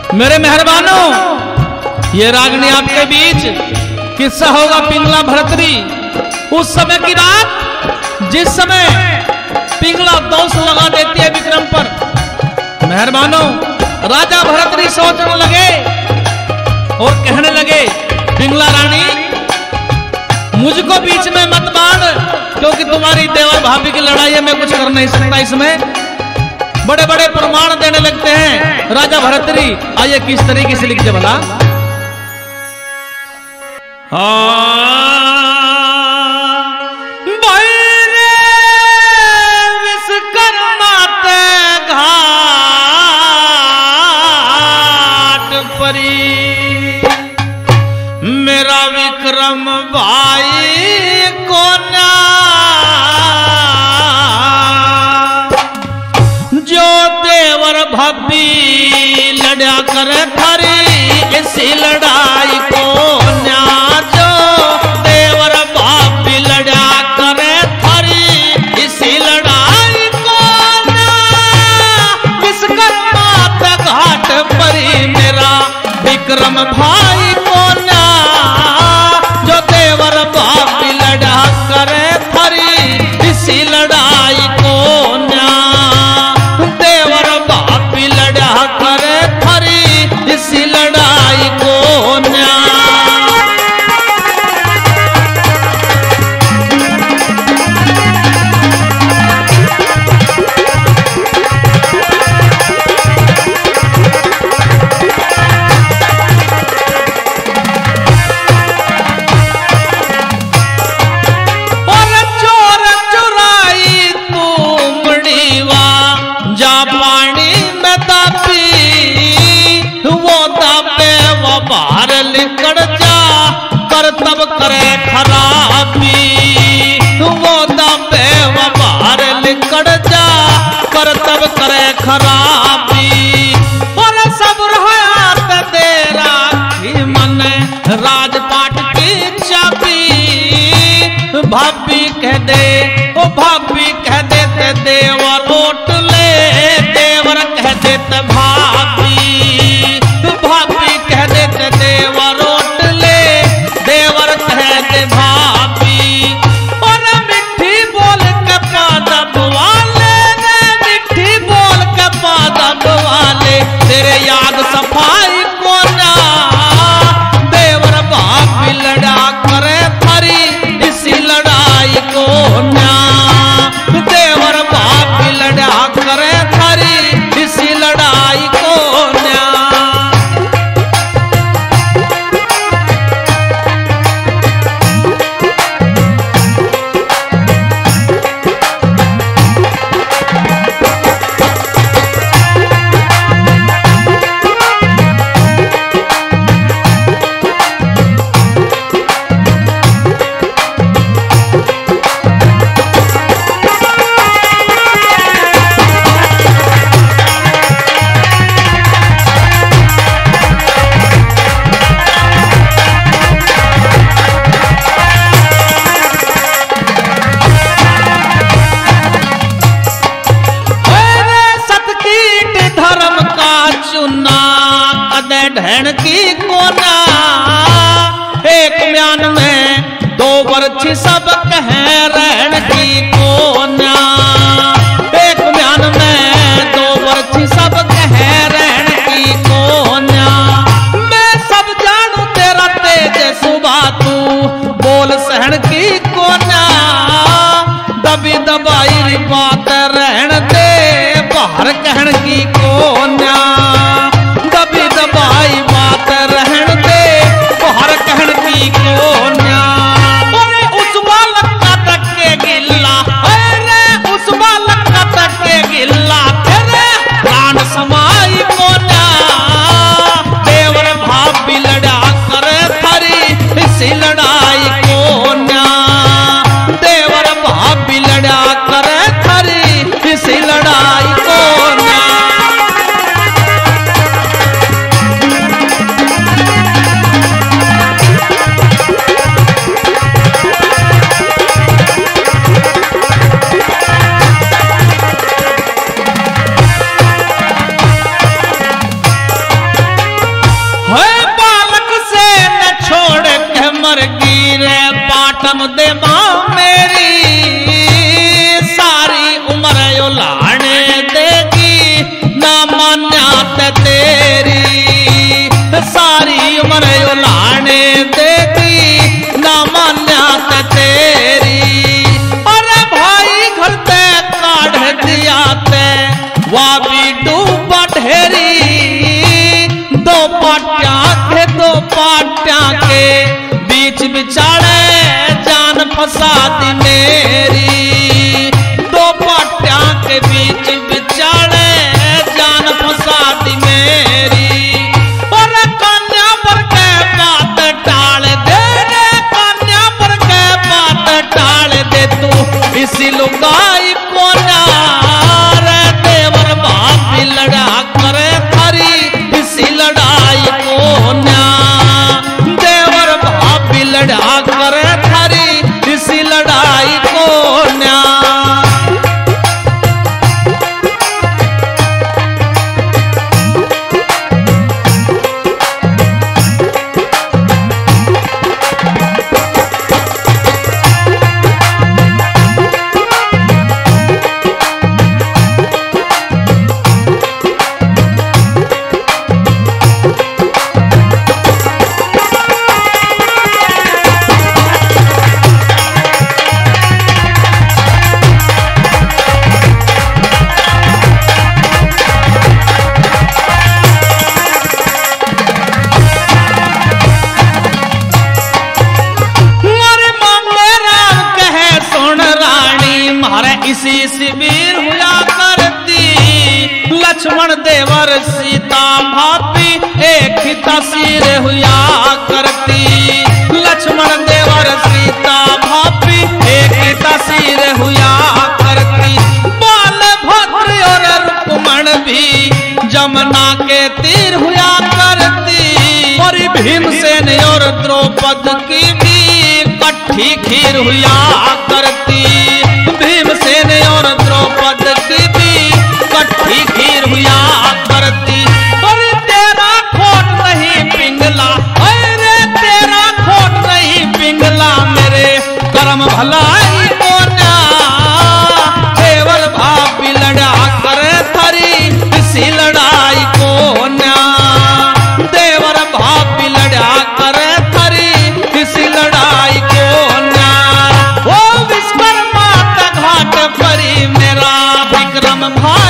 मेरे मेहरबानों, ये रागनी आपके बीच किस्सा होगा पिंगला भरतरी। उस समय की रात जिस समय पिंगला दोष लगा देती है विक्रम पर। मेहरबानों, राजा भरतरी सोचने लगे और कहने लगे, पिंगला रानी मुझको बीच में मत बांध, क्योंकि तुम्हारी देवर भाभी की लड़ाई है, मैं कुछ कर नहीं सकता इसमें। बड़े बड़े प्रमाण देने लगते हैं राजा भरतरी। आइए किस तरीके से लिखते भला। विश्वकर्मा ते घाट परी, मेरा विक्रम भाई को ना भाभी लड़ा कर थारी इसी लड़ाई को न्या, जो देवर भाभी लड़ा कर थारी इसी लड़ाई को न्या। विश्वकर्मा ते घाट परी, मेरा विक्रम भाई को न्या, जो देवर भाभी लड़ा कर थारी इसी लड़ाई को न्या। इसी लड़ाई को न्या। और चोर चुराई तू मड़ीवा, जा पानी में दापी बाहर निकल जा, कर तब करे खराबी। वो दबे वो बाहर निकल जा, कर तब करे खराबी। और सब रहत तेरा ही मन राजपाट की चाबी। भाभी कह दे, ओ भाभी कह दे ते देवर लौट ले, देवर कह दे ते भाभी। भाभी कह देते देवर लौट ले, देवर कह दे भाभी। और मिट्टी बोल के पादप वाले, मिट्टी बोल के पादप वाले, तेरे याद सफाई को ना। देवर भाभी लड़ा करे थारी इसी लड़ाई को ना। देवर भाभी लड़ा करे थारी इसी लड़ाई को ना। ढहन की कोना, एक म्यान में दो बरछी सब कह रहन की कोना। एक म्यान में दो बरछी सब कह रहन की कोना। मैं सब जानू तेरा तेज सुबह, तू बोल सहन की कोना। दबी दबाई बात रहन दे, बाहर कहन की कोना। दबी दबाई बात रहन दे, बाहर कहन की कोना। अरे उस बालक का तक के गिल्ला, अरे उस बालक का तक के गिल्ला, तेरे प्राण समाई कोना। देवर भाभी लड़ा कर थारी इसी लड़ाई कोना। देवर भाभी लड़ा कर थारी इसी लड़ाई कोना। फंसा दी मेरी, दो पाट्या के बीच बिचाले जान फंसा दी मेरी। और कन्या पर के बात टाल दे रे, कन्या पर के बात टाल दे तू इसी लुगाई को नार। देवर बाप लड़ा करे थारी इसी लड़ाई को ना, देवर बाप लड़ा करे थारी इसी लड़ाई को ना। इसी शिविर हुआ करती, लक्ष्मण देवर सीता भाभी एक ही तस्वीर हुआ करती। लक्ष्मण देवर सीता भाभी एक ही तस्वीर हुआ करती। बालभद्र और रुक्मण भी जमुना के तीर हुआ करती। और भीमसेन और द्रौपदी की भी कट्ठी खीर हुआ करती। भीमसेन और द्रौपदी की भी कट्ठी खीर हुआ करती। और तेरा खोट नहीं पिंगला, अरे तेरा खोट नहीं पिंगला मेरे कर्म भलाई को ना। देवर भाभी लड़ा करे थारी इसी लड़ाई को ना, देवर भाभी लड़ा करे थारी इसी लड़ाई को ना। ओ विश्वकर्मा घाट परी मेरा विक्रम भाई